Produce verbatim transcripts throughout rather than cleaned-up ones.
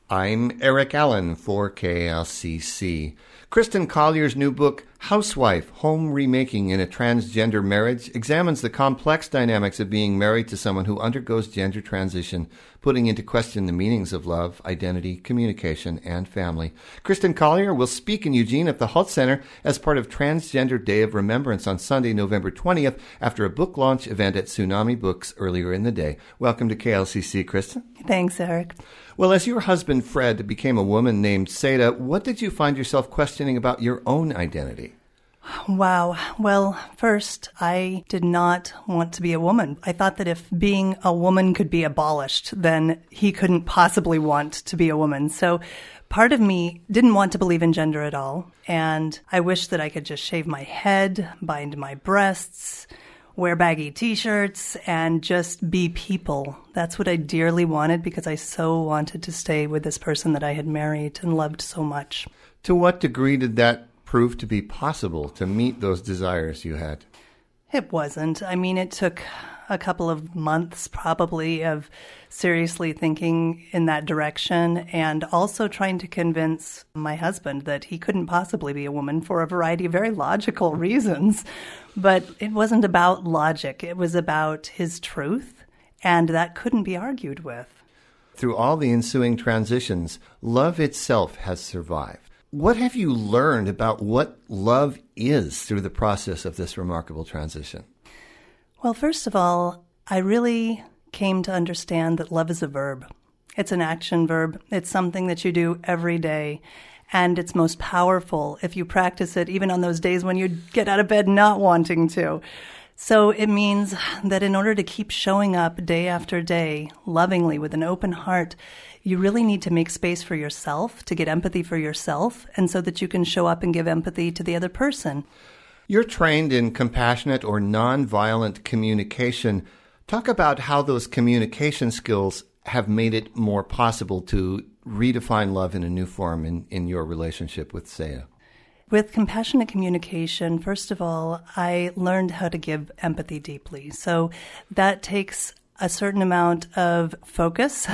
I'm Eric Allen for K L C C. Kristen Collier's new book, Housewife, Home Remaking in a Transgender Marriage, examines the complex dynamics of being married to someone who undergoes gender transition, putting into question the meanings of love, identity, communication, and family. Kristen Collier will speak in Eugene at the Hult Center as part of Transgender Day of Remembrance on Sunday, November twentieth, after a book launch event at Tsunami Books earlier in the day. Welcome to K L C C, Kristen. Thanks, Eric. Well, as your husband, Fred, became a woman named Seda, what did you find yourself questioning about your own identity? Wow. Well, first, I did not want to be a woman. I thought that if being a woman could be abolished, then he couldn't possibly want to be a woman. So part of me didn't want to believe in gender at all. And I wished that I could just shave my head, bind my breasts, wear baggy t-shirts, and just be people. That's what I dearly wanted because I so wanted to stay with this person that I had married and loved so much. To what degree did that prove to be possible to meet those desires you had? It wasn't. I mean, it took a couple of months probably of seriously thinking in that direction and also trying to convince my husband that he couldn't possibly be a woman for a variety of very logical reasons. But it wasn't about logic. It was about his truth, and that couldn't be argued with. Through all the ensuing transitions, love itself has survived. What have you learned about what love is through the process of this remarkable transition? Well, first of all, I really came to understand that love is a verb. It's an action verb. It's something that you do every day. And it's most powerful if you practice it even on those days when you get out of bed not wanting to. So it means that in order to keep showing up day after day, lovingly, with an open heart, you really need to make space for yourself, to get empathy for yourself, and so that you can show up and give empathy to the other person. You're trained in compassionate or nonviolent communication. Talk about how those communication skills have made it more possible to redefine love in a new form in, in your relationship with Saya. With compassionate communication, first of all, I learned how to give empathy deeply. So that takes a certain amount of focus,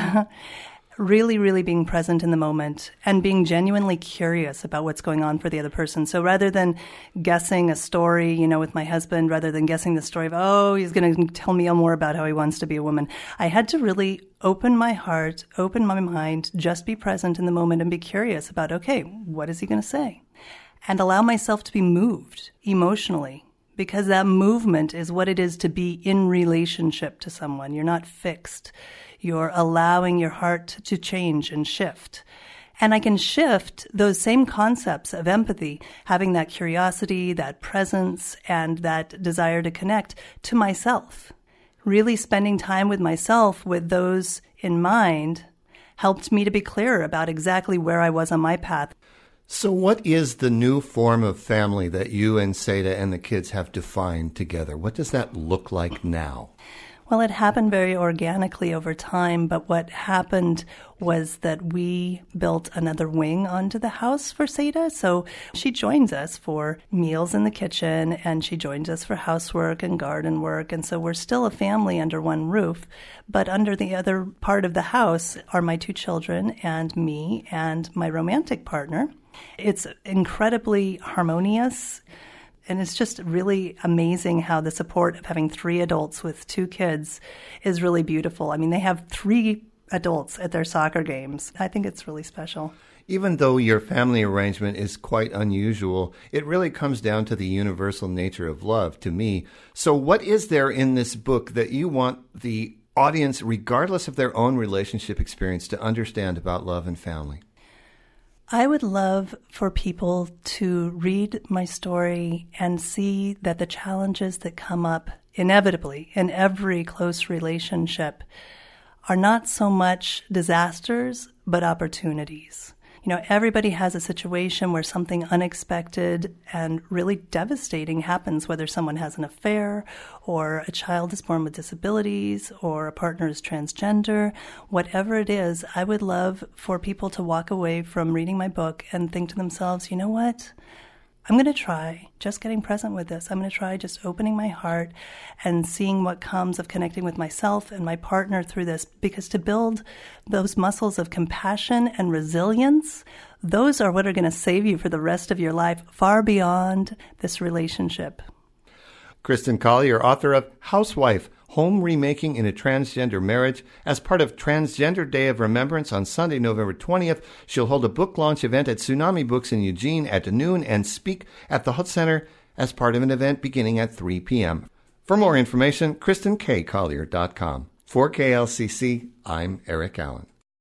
really, really being present in the moment and being genuinely curious about what's going on for the other person. So rather than guessing a story, you know, with my husband, rather than guessing the story of, oh, he's going to tell me more about how he wants to be a woman, I had to really open my heart, open my mind, just be present in the moment and be curious about, okay, what is he going to say? And allow myself to be moved emotionally, because that movement is what it is to be in relationship to someone. You're not fixed. You're allowing your heart to change and shift. And I can shift those same concepts of empathy, having that curiosity, that presence, and that desire to connect to myself. Really spending time with myself with those in mind helped me to be clearer about exactly where I was on my path. So what is the new form of family that you and Seda and the kids have defined together? What does that look like now? Well, it happened very organically over time, but what happened was that we built another wing onto the house for Seda. So she joins us for meals in the kitchen, and she joins us for housework and garden work. And so we're still a family under one roof, but under the other part of the house are my two children and me and my romantic partner. It's incredibly harmonious. And it's just really amazing how the support of having three adults with two kids is really beautiful. I mean, they have three adults at their soccer games. I think it's really special. Even though your family arrangement is quite unusual, it really comes down to the universal nature of love to me. So what is there in this book that you want the audience, regardless of their own relationship experience, to understand about love and family? I would love for people to read my story and see that the challenges that come up inevitably in every close relationship are not so much disasters, but opportunities. You know, everybody has a situation where something unexpected and really devastating happens, whether someone has an affair or a child is born with disabilities or a partner is transgender. Whatever it is, I would love for people to walk away from reading my book and think to themselves, you know what? I'm going to try just getting present with this. I'm going to try just opening my heart and seeing what comes of connecting with myself and my partner through this. Because to build those muscles of compassion and resilience, those are what are going to save you for the rest of your life, far beyond this relationship. Kristen Collier, author of Housewife, Home Remaking in a Transgender Marriage. As part of Transgender Day of Remembrance on Sunday, November twentieth, she'll hold a book launch event at Tsunami Books in Eugene at noon and speak at the Hutt Center as part of an event beginning at three p.m. For more information, kristen k collier dot com. For K L C C, I'm Eric Allen.